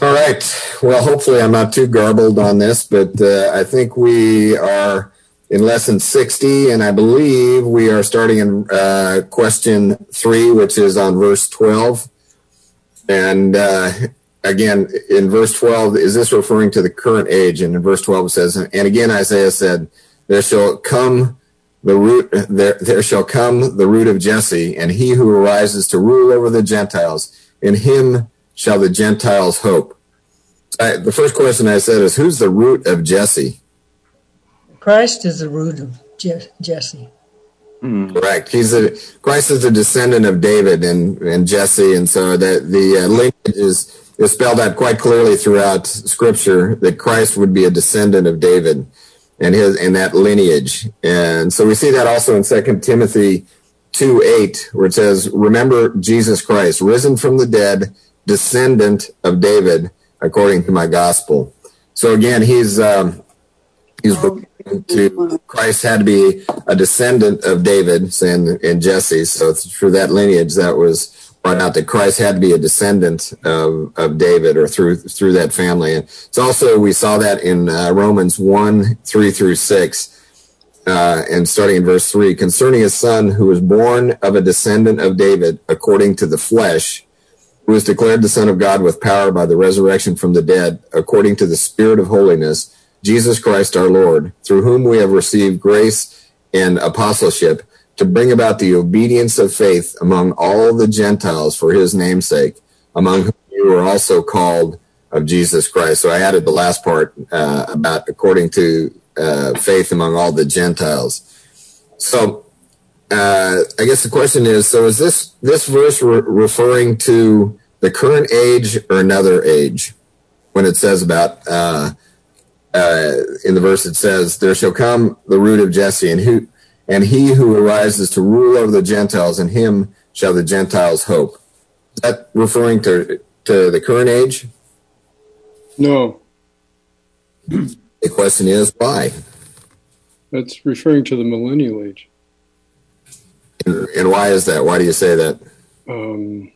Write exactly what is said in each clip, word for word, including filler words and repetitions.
All right. Well, hopefully I'm not too garbled on this, but uh, I think we are in lesson sixty, and I believe we are starting in uh, question three, which is on verse twelve. And uh, again, in verse twelve, is this referring to the current age? And in verse twelve it says, and again Isaiah said, there shall come the root, there, there shall come the root of Jesse, and he who arises to rule over the Gentiles. In him shall the Gentiles hope. I, the first question I said is, who's the root of Jesse? Christ is the root of Je- Jesse. Mm. Correct. He's a Christ is a descendant of David and, and Jesse, and so that the uh, lineage is, is spelled out quite clearly throughout Scripture that Christ would be a descendant of David and his and that lineage. And so we see that also in Second Timothy two eight, where it says, "Remember Jesus Christ, risen from the dead, descendant of David, according to my gospel." So again, he's um, he's to Christ had to be a descendant of David and, and Jesse. So through that lineage, that was brought out that Christ had to be a descendant of, of David, or through through that family. And it's also, we saw that in uh, Romans one three through six. Uh, and starting in verse three, concerning his son who was born of a descendant of David according to the flesh, who was declared the Son of God with power by the resurrection from the dead, according to the Spirit of holiness, Jesus Christ our Lord, through whom we have received grace and apostleship to bring about the obedience of faith among all the Gentiles for his name's sake, among whom you are also called of Jesus Christ. So I added the last part uh, about according to uh, faith among all the Gentiles. So Uh, I guess the question is, so is this, this verse re- referring to the current age or another age? When it says about, uh, uh, in the verse it says, there shall come the root of Jesse, and who, and he who arises to rule over the Gentiles, and him shall the Gentiles hope. Is that referring to, to the current age? No. The question is, why? That's referring to the millennial age. And, and why is that? Why do you say that? Um,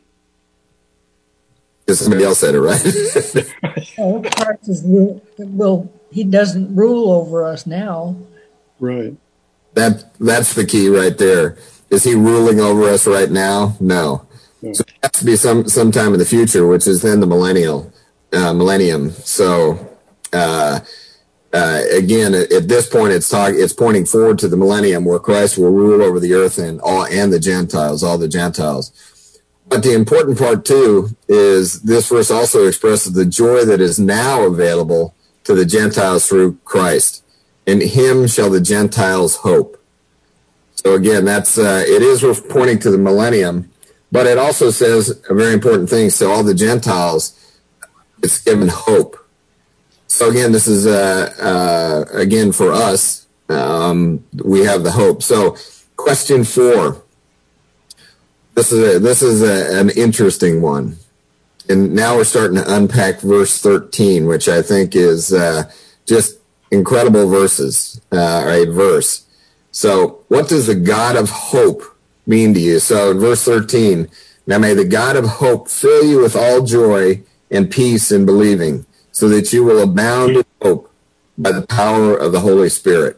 Because somebody else said it, right? Oh, Christ is rule, well, he doesn't rule over us now. Right. That that's the key right there. Is he ruling over us right now? No. no. So it has to be some sometime in the future, which is then the millennial uh, millennium. So uh, uh, again, at, at this point, it's talk it's pointing forward to the millennium, where Christ will rule over the earth and all and the Gentiles, all the Gentiles. But the important part too is this verse also expresses the joy that is now available to the Gentiles through Christ. In him shall the Gentiles hope. So again, that's uh, it is pointing to the millennium, but it also says a very important thing. So all the Gentiles, it's given hope. So again, this is uh, uh, again for us. Um, we have the hope. So question four. This is a, this is a, an interesting one, and now we're starting to unpack verse thirteen, which I think is uh, just incredible verses, uh, or a verse. So what does the God of hope mean to you? So in verse thirteen, now may the God of hope fill you with all joy and peace in believing, so that you will abound in hope by the power of the Holy Spirit.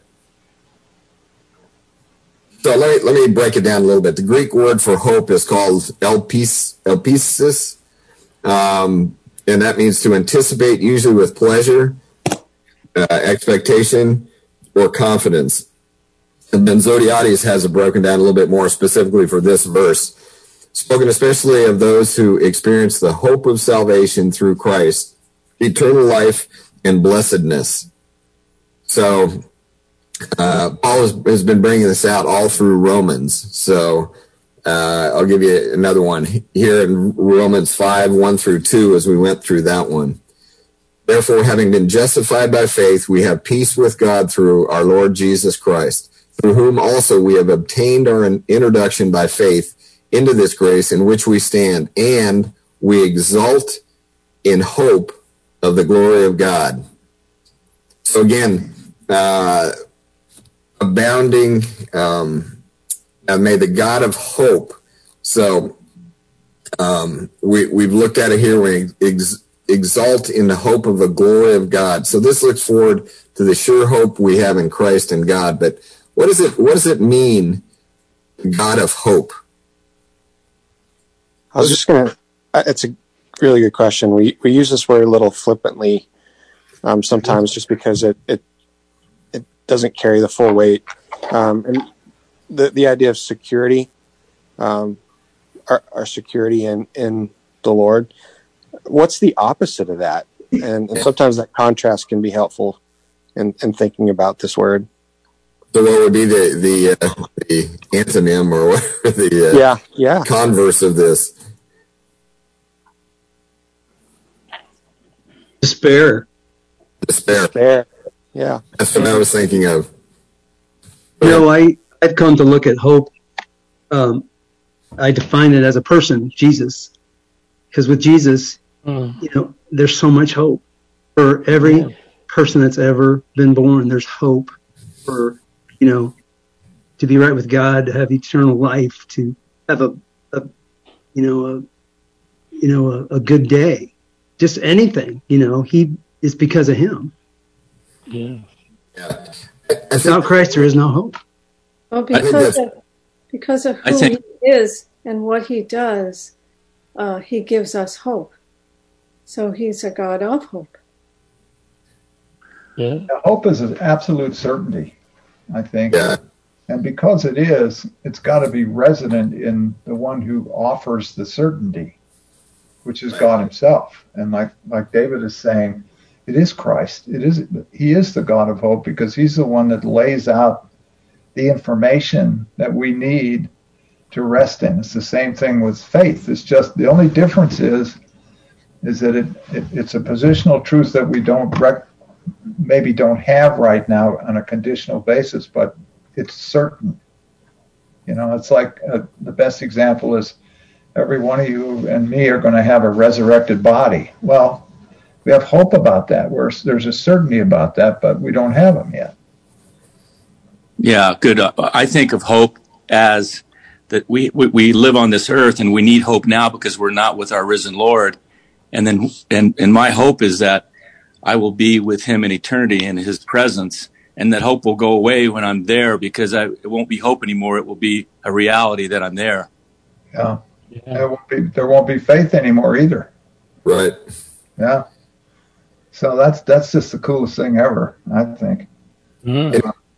So let me, let me break it down a little bit. The Greek word for hope is called elpis, elpisis, um, and that means to anticipate, usually with pleasure, uh, expectation, or confidence. And then Zodiates has it broken down a little bit more specifically for this verse, spoken especially of those who experience the hope of salvation through Christ, eternal life, and blessedness. So uh, Paul has, has been bringing this out all through Romans. So uh, I'll give you another one here in Romans five, one through two, as we went through that one. Therefore, having been justified by faith, we have peace with God through our Lord Jesus Christ, through whom also we have obtained our introduction by faith into this grace in which we stand, and we exult in hope of the glory of God. So again, uh, abounding, um, uh, may the God of hope. So um, we, we've looked at it here. We ex- exult in the hope of the glory of God. So this looks forward to the sure hope we have in Christ and God. But what does it what does it mean, God of hope? I was just going to, it's a really good question. We we use this word a little flippantly um, sometimes just because it, it it doesn't carry the full weight. Um, and the, the idea of security, um, our, our security in, in the Lord, what's the opposite of that? And, and sometimes that contrast can be helpful in, in thinking about this word. So what would be the the, uh, the antonym or whatever the uh, yeah, yeah. converse of this? Despair. Despair. Despair. Yeah. That's what I was thinking of. You know, I, I've come to look at hope. Um, I define it as a person, Jesus. Because with Jesus, mm. you know, there's so much hope. For every yeah. person that's ever been born, there's hope for, you know, to be right with God, to have eternal life, to have a, a you know, a, you know, a, a good day. Just anything, you know, he is because of him. Yeah. yeah. Without Christ, there is no hope. Well, because of, because of who think, he is and what he does, uh, he gives us hope. So he's a God of hope. Yeah. Now, hope is an absolute certainty, I think. Yeah. And because it is, it's got to be resident in the one who offers the certainty, which is God himself. And like like David is saying, it is Christ. It is he is the God of hope because he's the one that lays out the information that we need to rest in. It's the same thing with faith. It's just the only difference is is that it, it it's a positional truth that we don't rec- maybe don't have right now on a conditional basis, but it's certain. You know, it's like uh, the best example is every one of you and me are going to have a resurrected body. Well, we have hope about that. Where there's a certainty about that, but we don't have them yet. Yeah, good. Uh, I think of hope as that we, we we live on this earth and we need hope now because we're not with our risen Lord. And then, and, and my hope is that I will be with him in eternity in his presence, and that hope will go away when I'm there because I, it won't be hope anymore. It will be a reality that I'm there. Yeah. Yeah. There won't be, there won't be faith anymore either. Right. Yeah. So that's that's just the coolest thing ever, I think. Mm.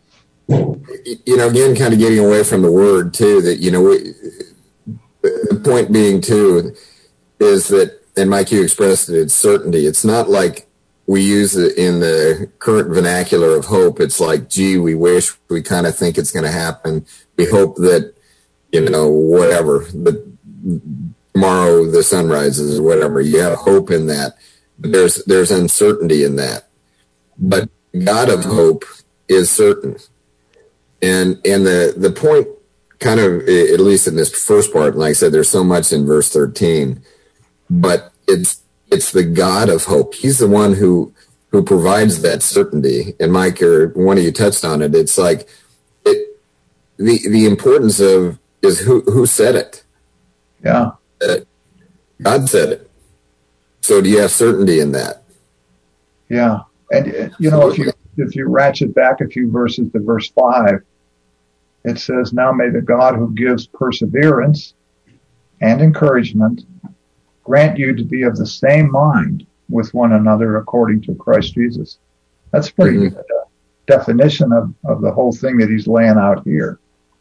It, you know, again, kind of getting away from the word too. That you know, we, the point being too is that, and Mike, you expressed it. It's certainty. It's not like we use it in the current vernacular of hope. It's like, gee, we wish, we kind of think it's going to happen. We hope that, you know, whatever, but tomorrow the sun rises or whatever. You have hope in that. But there's there's uncertainty in that. But God of hope is certain. And and the, the point kind of, at least in this first part, and like I said, there's so much in verse thirteen, but it's it's the God of hope. He's the one who who provides that certainty. And Mike, or one of you touched on it. It's like it the the importance of is who who said it. Yeah. Uh, God said it. So do you have certainty in that? Yeah. And you know, if you if you ratchet back a few verses to verse five, it says, "Now may the God who gives perseverance and encouragement grant you to be of the same mind with one another according to Christ Jesus." That's a pretty mm-hmm. good uh, definition of, of the whole thing that he's laying out here.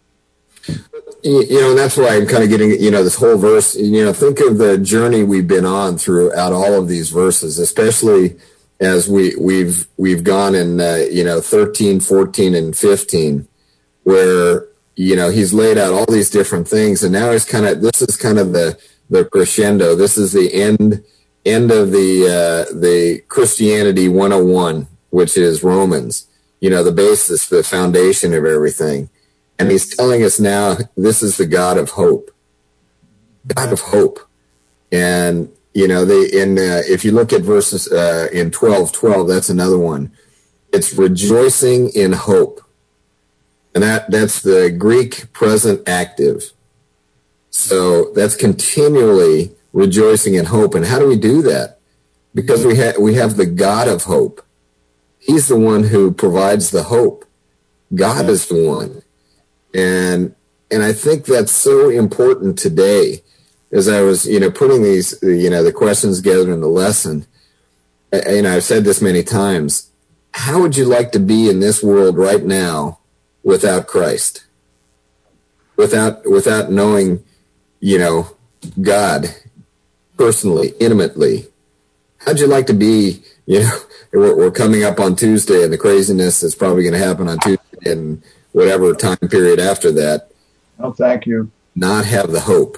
You know, and that's why I'm kind of getting, you know, this whole verse, you know, think of the journey we've been on throughout all of these verses, especially as we, we've, we've gone in, uh, you know, thirteen, fourteen, and fifteen, where, you know, he's laid out all these different things. And now he's kind of, this is kind of the, the crescendo. This is the end, end of the, uh, the Christianity one oh one, which is Romans, you know, the basis, the foundation of everything. And he's telling us now, this is the God of hope, God of hope. And, you know, they, in, uh, if you look at verses, uh, in twelve twelve, that's another one. It's rejoicing in hope. And that, that's the Greek present active. So that's continually rejoicing in hope. And how do we do that? because we have we have the God of hope. He's the one who provides the hope. God is the one. And and I think that's so important today. As I was, you know, putting these, you know, the questions together in the lesson, you know, I've said this many times. How would you like to be in this world right now without Christ? Without without knowing, you know, God personally, intimately? How'd you like to be, you know, we're, we're coming up on Tuesday and the craziness that's probably going to happen on Tuesday and whatever time period after that. Oh, thank you. Not have the hope.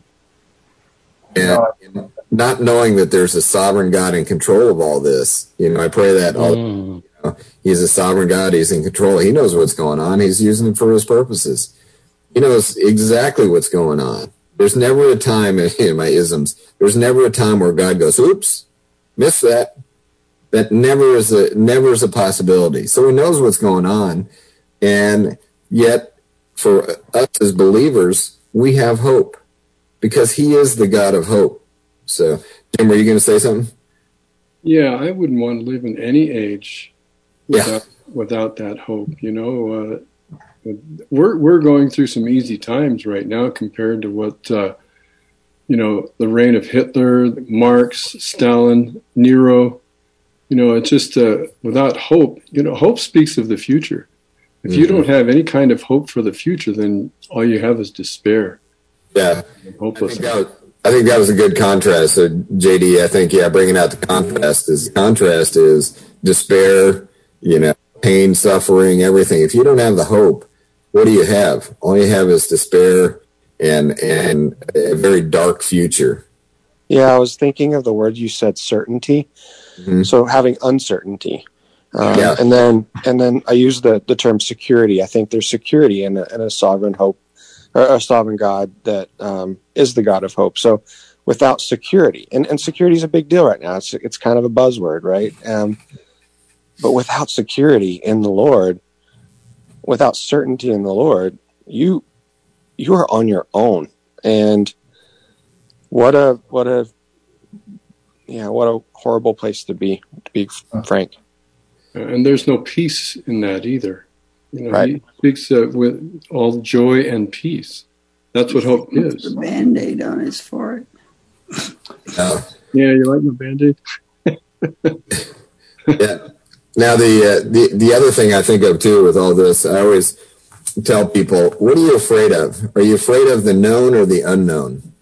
And, and not knowing that there's a sovereign God in control of all this. You know, I pray that all, Mm. you know, he's a sovereign God. He's in control. He knows what's going on. He's using it for his purposes. He knows exactly what's going on. There's never a time, in my isms, there's never a time where God goes, oops, missed that. That never is a never is a possibility. So he knows what's going on. And yet, for us as believers, we have hope because he is the God of hope. So, Jim, were you going to say something? Yeah, I wouldn't want to live in any age without Yeah. without that hope. You know, uh, we're we're going through some easy times right now compared to what uh, you know, the reign of Hitler, Marx, Stalin, Nero. You know, it's just uh, without hope. You know, hope speaks of the future. If you Mm-hmm. don't have any kind of hope for the future, then all you have is despair. Yeah. I Hopeless. think, that was, I think that was a good contrast. So, J D, I think, yeah, bringing out the contrast is contrast is despair, you know, pain, suffering, everything. If you don't have the hope, what do you have? All you have is despair and and a very dark future. Yeah, I was thinking of the word you said, certainty. Mm-hmm. So having uncertainty. Um, Yeah. And then and then I use the, the term security. I think there's security in a, in a sovereign hope, or a sovereign God that um, is the God of hope. So without security, and, and security is a big deal right now. It's it's kind of a buzzword, right? Um, but without security in the Lord, without certainty in the Lord, you you are on your own. And what a what a yeah what a horrible place to be, to be frank. And there's no peace in that either. You know, Right. he speaks uh, with all joy and peace. That's what hope is. The Band-Aid on his forehead. Uh, Yeah, you like my Band-Aid? yeah. Now, the, uh, the the other thing I think of, too, with all this, I always tell people, what are you afraid of? Are you afraid of the known or the unknown?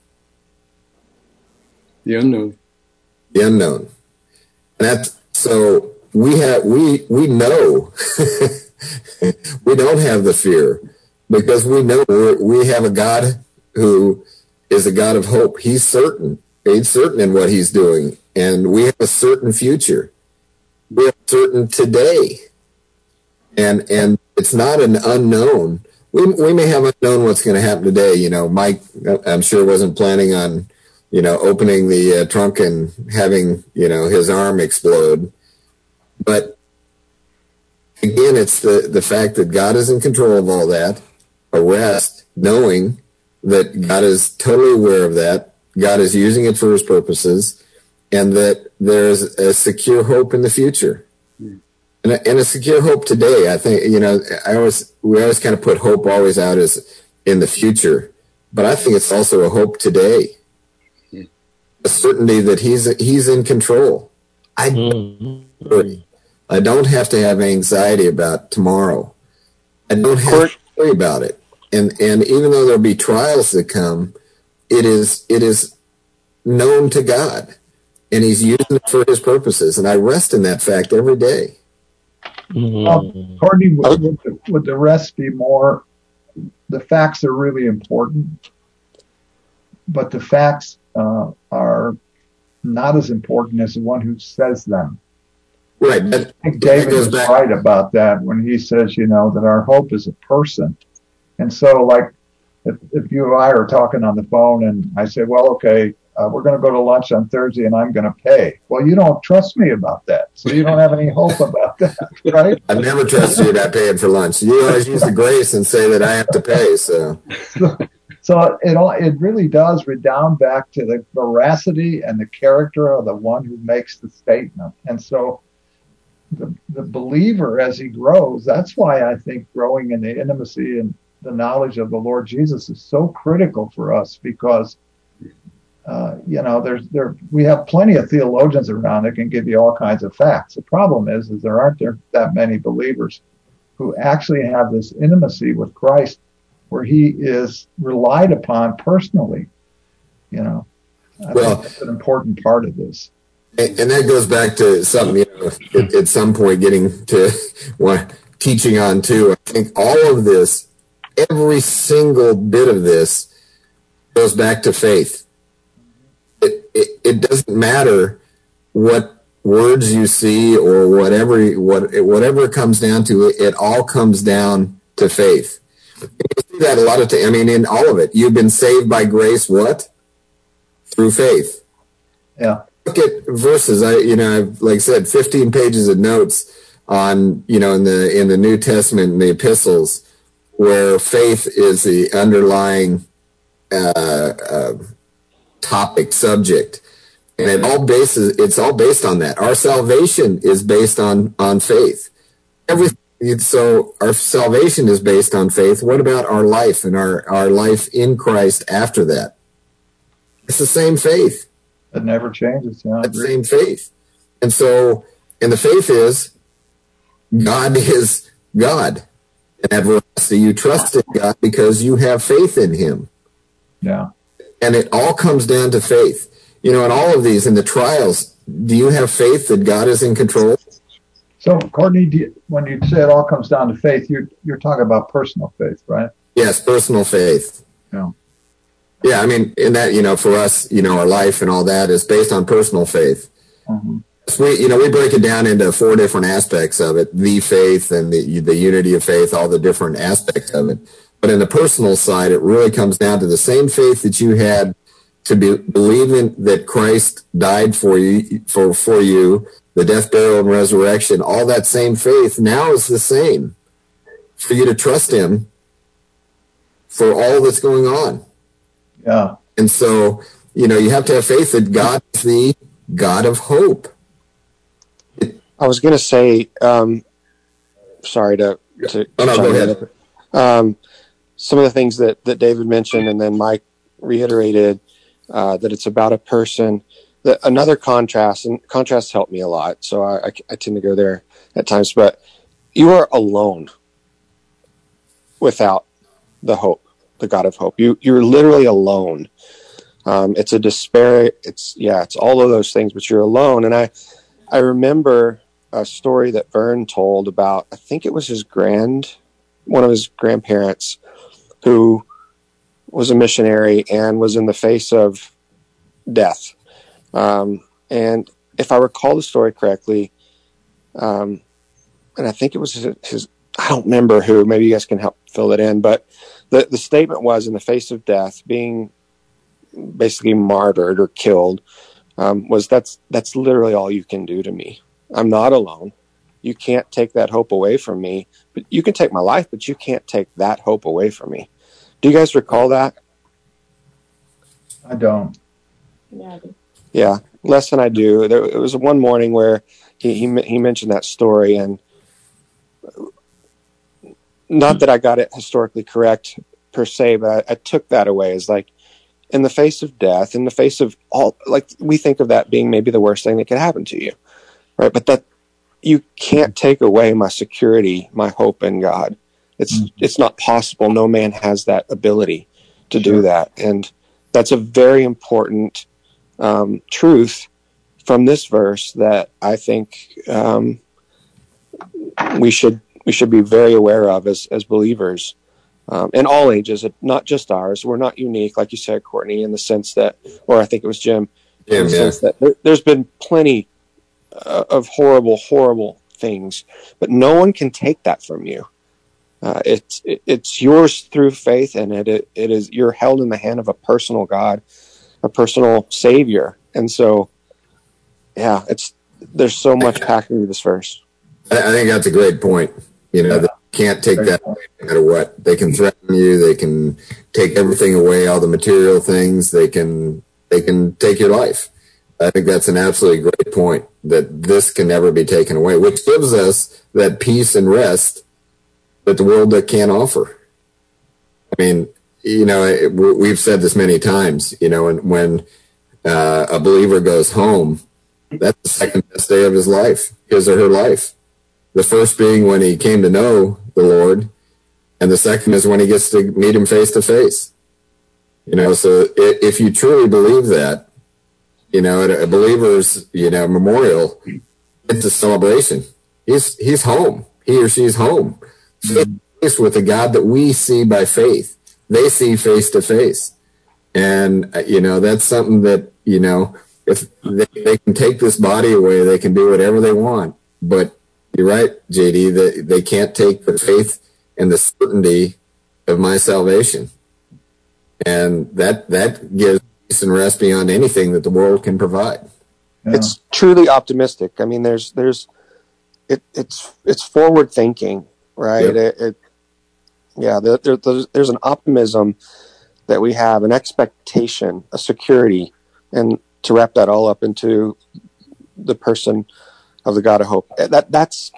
The unknown. The unknown. And that, so we have, we, we know we don't have the fear because we know we're, we have a God who is a God of hope. He's certain. He's certain in what he's doing. And we have a certain future. We have certain today. And, and it's not an unknown. We, we may have unknown what's going to happen today. You know, Mike, I'm sure wasn't planning on, you know, opening the uh, trunk and having, you know, his arm explode. But again, it's the, the fact that God is in control of all that, a rest, knowing that God is totally aware of that, God is using it for his purposes, and that there's a secure hope in the future. And a, and a secure hope today. I think, you know, I always, we always kind of put hope always out as in the future, but I think it's also a hope today. A certainty that he's he's in control. I mm-hmm. I don't have to have anxiety about tomorrow. I don't have to worry about it. And and even though there'll be trials that come, it is it is known to God, and he's using it for his purposes. And I rest in that fact every day. Mm-hmm. Um, Courtney, would, would, the, would the rest be more? The facts are really important, but the facts uh, are not as important as the one who says them. Right. I think David is right about that when he says, you know, that our hope is a person. And so, like, if, if you and I are talking on the phone and I say, well, okay, uh, we're going to go to lunch on Thursday and I'm going to pay. Well, you don't trust me about that. So you don't have any hope about that, right? I've never trusted you about paying for lunch. You always use the grace and say that I have to pay. So, so, So it all it really does redound back to the veracity and the character of the one who makes the statement. And so the the believer, as he grows, that's why I think growing in the intimacy and the knowledge of the Lord Jesus is so critical for us, because uh, you know there's there we have plenty of theologians around that can give you all kinds of facts. The problem is is there aren't there that many believers who actually have this intimacy with Christ, where he is relied upon personally. You know, I well, think that's an important part of this. And, and that goes back to something, you know, at, at some point getting to what teaching on too. I think all of this, every single bit of this goes back to faith. It, it, it doesn't matter what words you see or whatever, what, whatever it comes down to, it, it all comes down to faith. And you see that a lot of times. I mean, in all of it, you've been saved by grace, what? Through faith. Yeah. Look at verses. I, you know, I've, like I said, fifteen pages of notes on, you know, in the, in the New Testament and the epistles, where faith is the underlying, uh, uh, topic, subject. And it all bases, it's all based on that. Our salvation is based on, on faith. Everything. So our salvation is based on faith. What about our life and our, our life in Christ after that? It's the same faith. It never changes. Yeah, the same faith. And so, and the faith is God is God. And that veracity, you trust in God because you have faith in him. Yeah. And it all comes down to faith. You know, in all of these, in the trials, do you have faith that God is in control? So, Courtney, do you, when you say it all comes down to faith, you're, you're talking about personal faith, right? Yes, personal faith. Yeah. Yeah, I mean, in that, you know, for us, you know, our life and all that is based on personal faith. Mm-hmm. So we, you know, we break it down into four different aspects of it: the faith and the the unity of faith, all the different aspects of it. But in the personal side, it really comes down to the same faith that you had to be believing that Christ died for you, for for you, the death, burial, and resurrection. All that same faith now is the same for you to trust him for all that's going on. Yeah. And so, you know, you have to have faith that God is the God of hope. I was going to say, um, sorry to, to oh, no, go ahead. Um, some of the things that, that David mentioned and then Mike reiterated, uh, that it's about a person. That another contrast, and contrasts help me a lot, so I, I, I tend to go there at times, but you are alone without the hope. The God of hope. You, you're literally alone. Um, it's a despair. It's, yeah, it's all of those things, but you're alone. And I, I remember a story that Vern told about, I think it was his grand, one of his grandparents who was a missionary and was in the face of death. Um, and if I recall the story correctly, um, and I think it was his, his, I don't remember who, maybe you guys can help fill it in, but The the statement was, in the face of death, being basically martyred or killed, um, was that's that's literally all you can do to me. I'm not alone. You can't take that hope away from me. But you can take my life, but you can't take that hope away from me. Do you guys recall that? I don't. Yeah. Yeah, less than I do. There it was one morning where he he, he mentioned that story, and not that I got it historically correct per se, but I, I took that away as like, in the face of death, in the face of all, like we think of that being maybe the worst thing that could happen to you, right? But that you can't take away my security, my hope in God. It's mm-hmm. it's not possible. No man has that ability to sure. do that, and that's a very important um, truth from this verse that I think um, we should. we should be very aware of as, as believers um, in all ages, not just ours. We're not unique, like you said, Courtney, in the sense that, or I think it was Jim, yeah, in the yeah. sense that there, there's been plenty uh, of horrible, horrible things, but no one can take that from you. Uh, it's it, it's yours through faith, and it, it it is you're held in the hand of a personal God, a personal Savior, and so yeah, it's there's so much packed into this verse. I think that's a great point. You know, that you can't take that away matter what. They can threaten you. They can take everything away, all the material things. They can they can take your life. I think that's an absolutely great point, that this can never be taken away, which gives us that peace and rest that the world can't offer. I mean, you know, it, we've said this many times, you know, when, when uh, a believer goes home, that's the second best day of his life, his or her life. The first being when he came to know the Lord, and the second is when he gets to meet him face to face. You know, so if you truly believe that, you know, at a believer's, you know, memorial, it's a celebration. He's he's home. He or she's home. Face with the God that we see by faith. They see face to face. And, you know, that's something that, you know, if they, they can take this body away, they can do whatever they want. But you're right, J D, that they can't take the faith and the certainty of my salvation. And that that gives peace and rest beyond anything that the world can provide. Yeah. It's truly optimistic. I mean, there's there's it it's it's forward thinking, right? Yep. It, it yeah, there, there, there's, there's an optimism that we have, an expectation, a security, and to wrap that all up into the person of the God of hope, that that's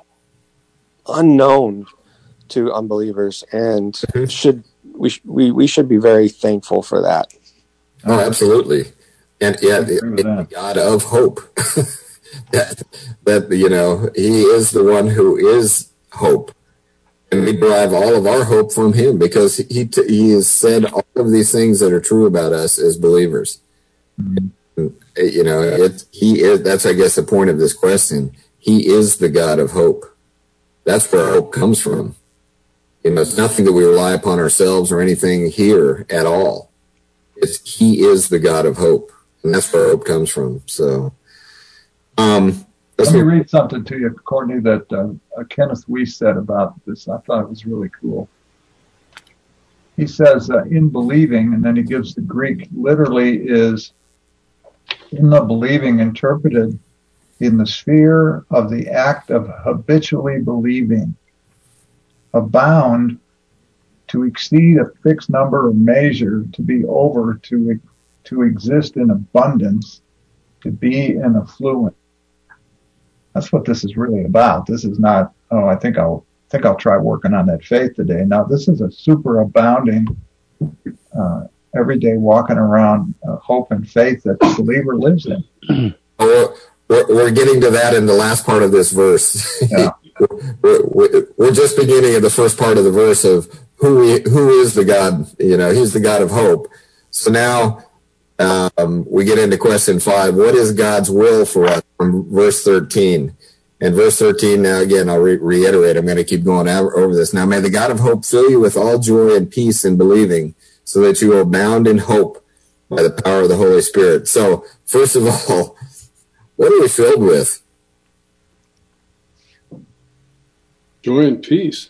unknown to unbelievers, and mm-hmm. should we we we should be very thankful for that. Oh, absolutely. And yeah, the, the God of hope. that, that, you know, he is the one who is hope. And we derive all of our hope from him, because he t- he has said all of these things that are true about us as believers. Mm-hmm. And, you know, it, he is, that's, I guess, the point of this question. He is the God of hope. That's where our hope comes from. You know, it's nothing that we rely upon ourselves or anything here at all. It's, he is the God of hope, and that's where hope comes from. So, um, let me read something to you, Courtney, that uh, Kenneth Weiss said about this. I thought it was really cool. He says, uh, in believing, and then he gives the Greek, literally is in the believing interpreted in the sphere of the act of habitually believing, abound, to exceed a fixed number or measure, to be over, to to exist in abundance, to be in affluence. That's what this is really about. This is not, oh, I think I'll think I'll try working on that faith today. Now, this is a super abounding, uh, everyday walking around uh, hope and faith that the believer lives in. Oh, we're, we're getting to that in the last part of this verse. Yeah. we're, we're, we're just beginning at the first part of the verse of who we, who is the God. You know, he's the God of hope. So now um, we get into question five. What is God's will for us? From verse thirteen. And verse thirteen, now again, I'll re- reiterate, I'm going to keep going over this. Now, may the God of hope fill you with all joy and peace in believing, so that you will abound in hope by the power of the Holy Spirit. So, first of all, what are we filled with? Joy and peace.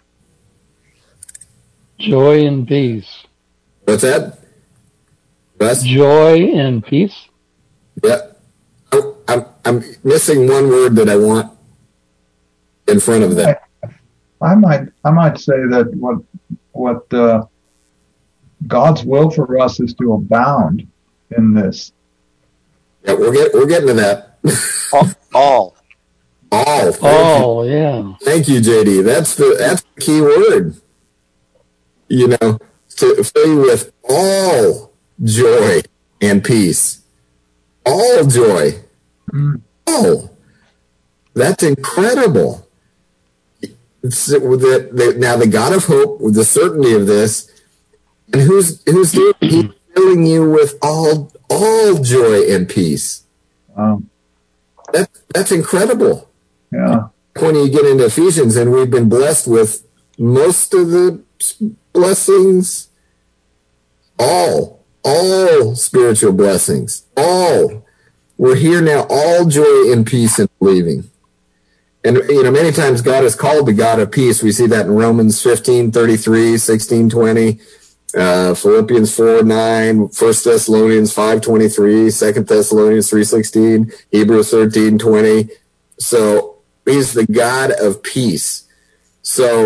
Joy and peace. What's that? Russ? Joy and peace? Yeah. I'm, I'm missing one word that I want in front of that. I, I might I might say that what what uh, God's will for us is to abound in this. Yeah, we're get we're getting to that. all, all, all, all yeah. Thank you, J D. That's the that's the key word. You know, to fill you with all joy and peace, all joy. Oh, that's incredible. It's, the, the, now the God of hope, with the certainty of this, and who's who's doing? He's filling you with all all joy and peace. Um, that that's incredible. Yeah. When you get into Ephesians, and we've been blessed with most of the blessings, all all spiritual blessings, all. We're here now, all joy and peace in believing. And, you know, many times God is called the God of peace. We see that in Romans fifteen thirty-three, sixteen twenty, uh, Philippians four nine, First Thessalonians five twenty-three, Second Thessalonians three sixteen, Hebrews thirteen twenty. So he's the God of peace. So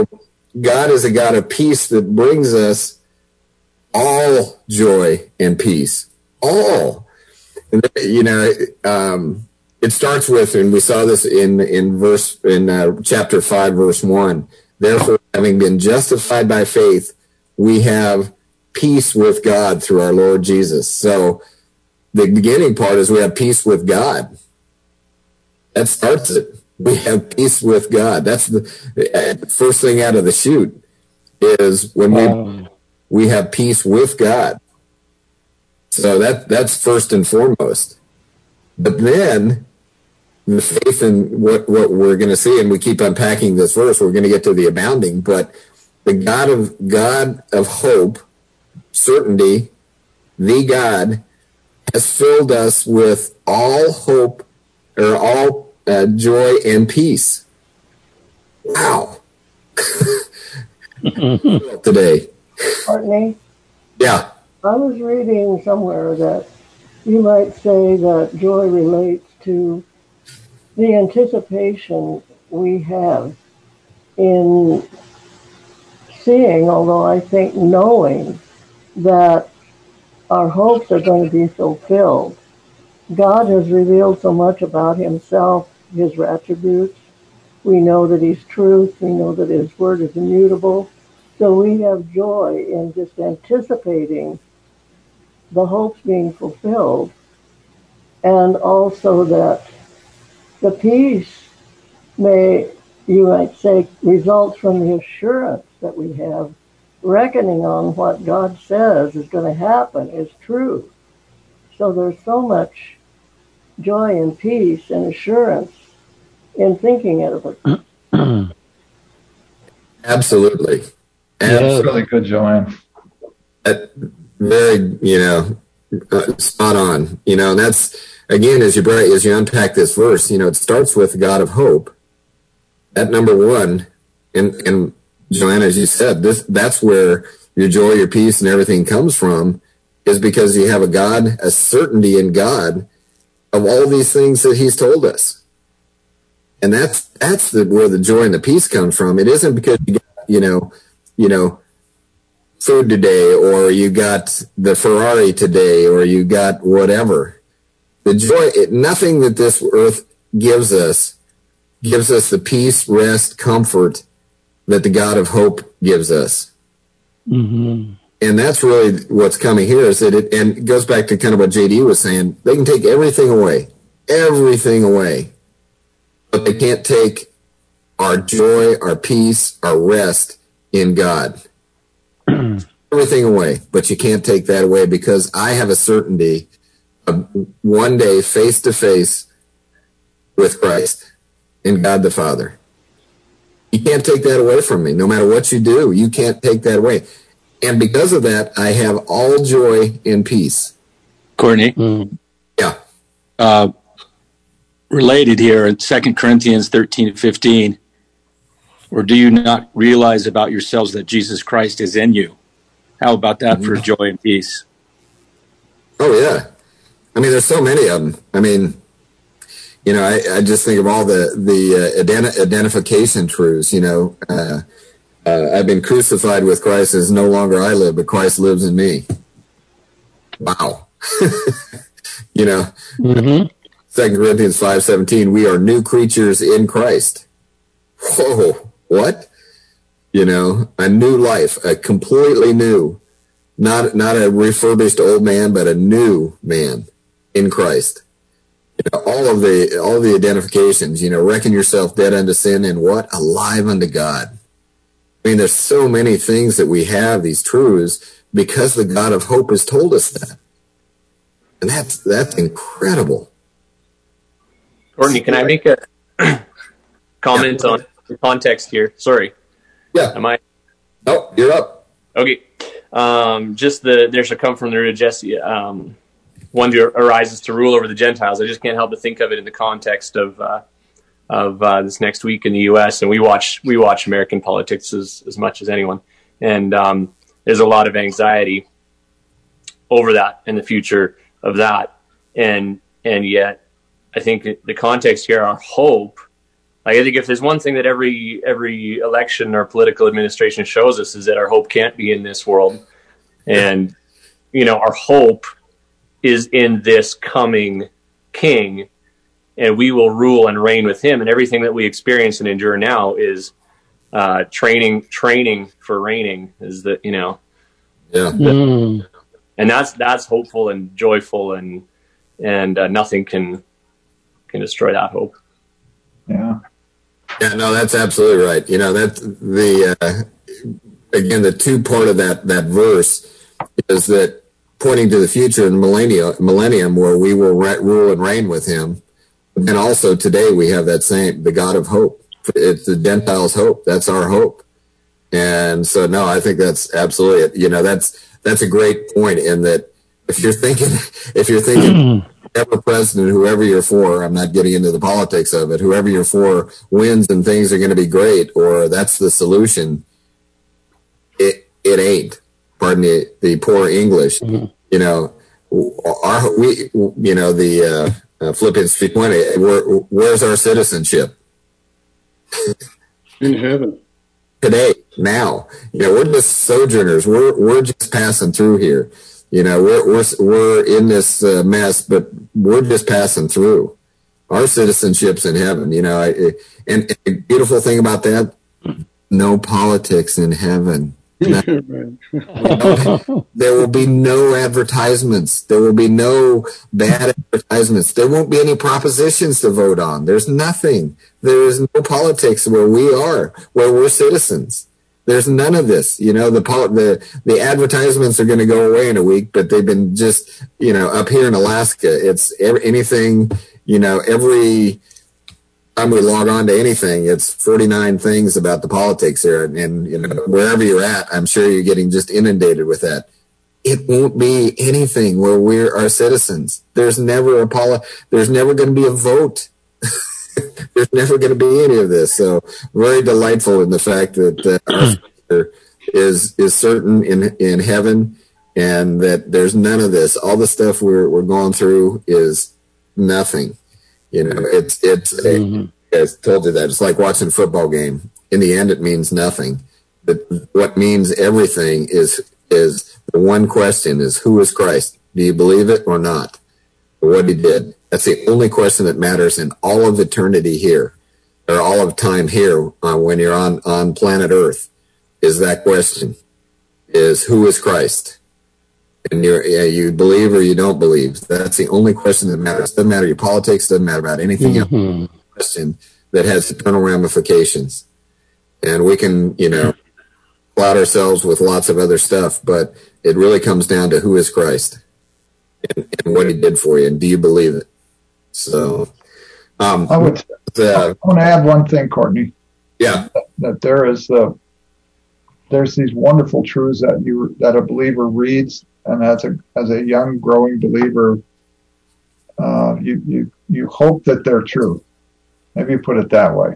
God is a God of peace that brings us all joy and peace. All. And, you know, um, it starts with, and we saw this in, in verse, in uh, chapter five, verse one. Therefore, having been justified by faith, we have peace with God through our Lord Jesus. So the beginning part is we have peace with God. That starts it. We have peace with God. That's the first thing out of the chute is when we we have peace with God. So that that's first and foremost. But then the faith in what, what we're going to see, and we keep unpacking this verse, we're going to get to the abounding, but the God of God of hope, certainty, the God, has filled us with all hope or all uh, joy and peace. Wow. Today. Courtney? Yeah. I was reading somewhere that you might say that joy relates to the anticipation we have in seeing, although I think knowing, that our hopes are going to be fulfilled. God has revealed so much about himself, his attributes. We know that he's truth. We know that his word is immutable. So we have joy in just anticipating the hopes being fulfilled, and also that the peace may, you might say, results from the assurance that we have, reckoning on what God says is going to happen is true. So there's so much joy and peace and assurance in thinking of it. Absolutely. Absolutely good, Joanne. That very, you know, uh, spot on. You know, and that's, again, as you bring, as you unpack this verse, you know, it starts with the God of hope. That number one, and, and Joanna, as you said, this that's where your joy, your peace, and everything comes from, is because you have a God, a certainty in God of all these things that he's told us. And that's that's the, where the joy and the peace comes from. It isn't because you got, you know, you know, food today, or you got the Ferrari today, or you got whatever. The joy, it, nothing that this earth gives us gives us the peace, rest, comfort that the God of hope gives us. Mm-hmm. And that's really what's coming here, is that it, and it goes back to kind of what J D was saying, they can take everything away, everything away, but they can't take our joy, our peace, our rest in God. Everything away, but you can't take that away, because I have a certainty of one day face to face with Christ and God the Father. You can't take that away from me. No matter what you do, you can't take that away. And because of that, I have all joy and peace. Courtney? Mm. Yeah. Uh, related here in Second Corinthians thirteen and fifteen, or do you not realize about yourselves that Jesus Christ is in you? How about that for joy and peace? Oh, yeah. I mean, there's so many of them. I mean, you know, I, I just think of all the, the uh, ident- identification truths, you know. Uh, uh, I've been crucified with Christ, as no longer I live, but Christ lives in me. Wow. You know, Mm-hmm. Second Corinthians five seventeen, we are new creatures in Christ. Whoa, what? You know, a new life, a completely new, not not a refurbished old man, but a new man in Christ. You know, all of the all of the identifications. You know, reckon yourself dead unto sin and what? Alive unto God. I mean, there's so many things that we have, these truths, because the God of hope has told us that, and that's that's incredible. Courtney, can I make a comment yeah. on the context here? Sorry. Yeah. Am I? Oh, you're up. Okay. Um, just the there shall come from the root of Jesse, um, one who arises to rule over the Gentiles. I just can't help but think of it in the context of uh, of uh, this next week in the U S And we watch we watch American politics as, as much as anyone, and um, there's a lot of anxiety over that and the future of that, and and yet I think the context here, our hope Like, I think if there's one thing that every every election or political administration shows us is that our hope can't be in this world. And, you know, our hope is in this coming king, and we will rule and reign with him. And everything that we experience and endure now is uh, training, training for reigning, is the, you know, yeah. The, mm. And that's, that's hopeful and joyful, and, and uh, nothing can, can destroy that hope. Yeah. Yeah, no, that's absolutely right. You know, that the, uh, again, the two part of that, that verse is that pointing to the future in millennium, millennium where we will re- rule and reign with him. And also today we have that same, the God of hope. It's the Gentiles' hope. That's our hope. And so, no, I think that's absolutely it. You know, that's, that's a great point in that if you're thinking, if you're thinking, whoever president, whoever you're for, I'm not getting into the politics of it, whoever you're for wins and things are going to be great, or that's the solution. It, it ain't. Pardon the, the poor English. Mm-hmm. You know, our, we, you know, the, uh, uh Philippians three twenty, where, where's our citizenship? In heaven. Today, now. You know, we're just sojourners. We're, we're just passing through here. You know, we're, we're, we're in this uh, mess, but we're just passing through. Our citizenship's in heaven, you know, I, and, and the beautiful thing about that, no politics in heaven. No, you know, there will be no advertisements. There will be no bad advertisements. There won't be any propositions to vote on. There's nothing. There is no politics where we are, where we're citizens. There's none of this. You know, the the the advertisements are going to go away in a week, but they've been just, you know, up here in Alaska. It's every, anything, you know, every time we log on to anything, it's forty-nine things about the politics there. And, and, you know, wherever you're at, I'm sure you're getting just inundated with that. It won't be anything where we're our citizens. There's never a poli- There's never going to be a vote. There's never going to be any of this. So very delightful in the fact that uh, our future is is certain in in heaven, and that there's none of this. All the stuff we're we're going through is nothing. You know, it's it's. Mm-hmm. I told you that it's like watching a football game. In the end, it means nothing. But what means everything is is the one question: is who is Christ? Do you believe it or not? Or what he did. That's the only question that matters in all of eternity here, or all of time here uh, when you're on, on planet Earth, is that question, is who is Christ? And you're, yeah, you believe or you don't believe. That's the only question that matters. Doesn't matter your politics, doesn't matter about anything mm-hmm. else. Question that has eternal ramifications. And we can, you know, cloud ourselves with lots of other stuff, but it really comes down to who is Christ and, and what he did for you, and do you believe it? So, um, I would. Uh, I want to add one thing, Courtney. Yeah, that, that there is uh, there's these wonderful truths that you that a believer reads, and as a as a young growing believer, uh, you you you hope that they're true. Maybe you put it that way.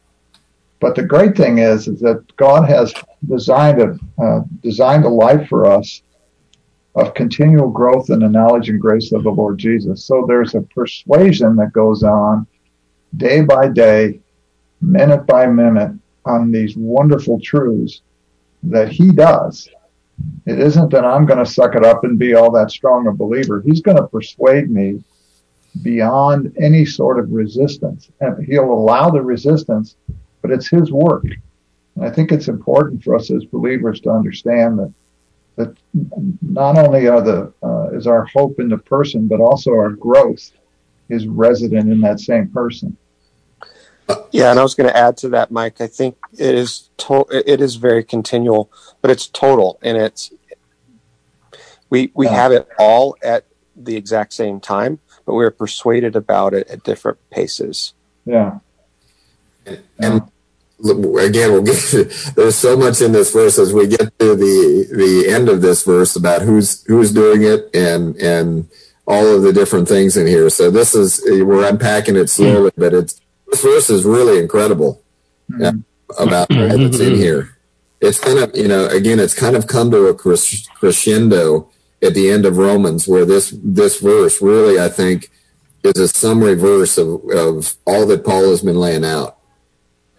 But the great thing is, is that God has designed a uh, designed a life for us of continual growth in the knowledge and grace of the Lord Jesus. So there's a persuasion that goes on day by day, minute by minute, on these wonderful truths that he does. It isn't that I'm going to suck it up and be all that strong a believer. He's going to persuade me beyond any sort of resistance. And he'll allow the resistance, but it's his work. And I think it's important for us as believers to understand that that not only are the uh, is our hope in the person, but also our growth is resident in that same person. Yeah, and I was going to add to that, Mike. I think it is to- it is very continual, but it's total, and it's we we yeah. have it all at the exact same time, but we're persuaded about it at different paces. Yeah, and. and again, we'll get to, there's so much in this verse as we get to the the end of this verse about who's who's doing it and and all of the different things in here. So this is, we're unpacking it slowly, but it's this verse is really incredible mm-hmm. about all that's in here. It's kind of, you know, again, it's kind of come to a crescendo at the end of Romans, where this this verse really, I think, is a summary verse of of all that Paul has been laying out.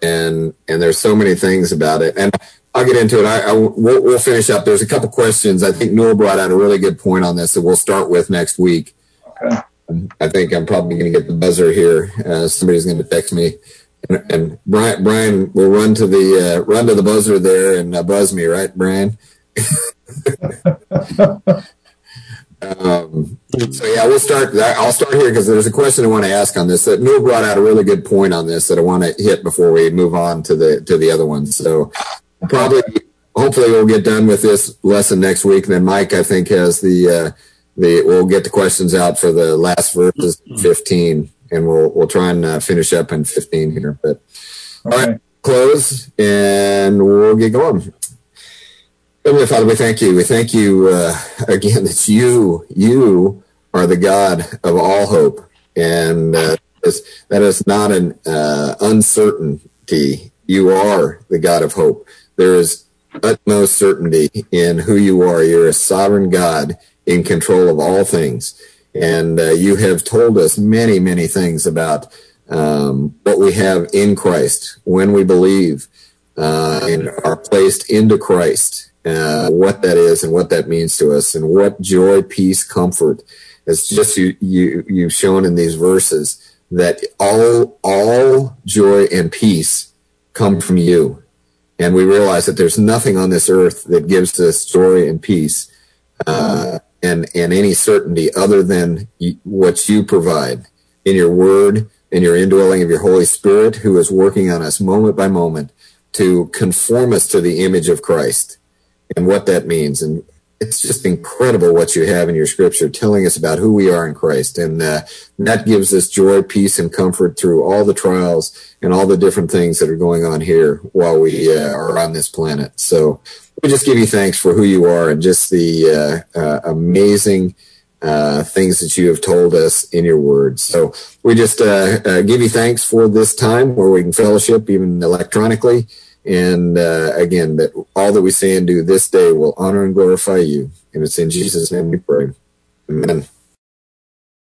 and and there's so many things about it. And I'll get into it. I, I we'll, we'll finish up. There's a couple questions. I think Noel brought out a really good point on this that we'll start with next week. Okay. I think I'm probably going to get the buzzer here. Uh, somebody's going to text me, and, and Brian, Brian will run to the uh, run to the buzzer there and uh, buzz me, right, Brian? um, so yeah, we'll start. I'll start here because there's a question I want to ask on this. That Noel brought out a really good point on this that I want to hit before we move on to the to the other ones. So probably, hopefully, we'll get done with this lesson next week. And then Mike, I think, has the. Uh, The, we'll get the questions out for the last verses, fifteen, and we'll we'll try and uh, finish up in fifteen here. But okay. All right, close, and we'll get going. Heavenly Father, we thank you. We thank you uh, again that you you are the God of all hope, and uh, that is not an uh, uncertainty. You are the God of hope. There is utmost certainty in who you are. You're a sovereign God in control of all things. And uh, you have told us many, many things about um, what we have in Christ when we believe uh, and are placed into Christ, uh, what that is and what that means to us, and what joy, peace, comfort. It's just you, you, you've shown in these verses that all, all joy and peace come from you. And we realize that there's nothing on this earth that gives us joy and peace uh, and, and any certainty other than what you provide in your word, in your indwelling of your Holy Spirit, who is working on us moment by moment to conform us to the image of Christ and what that means. And it's just incredible what you have in your scripture telling us about who we are in Christ. And uh, that gives us joy, peace, and comfort through all the trials and all the different things that are going on here while we uh, are on this planet. So we just give you thanks for who you are and just the uh, uh, amazing uh, things that you have told us in your word. So we just uh, uh, give you thanks for this time where we can fellowship even electronically. And uh, again, that all that we say and do this day will honor and glorify you. And it's in Jesus' name we pray. Amen.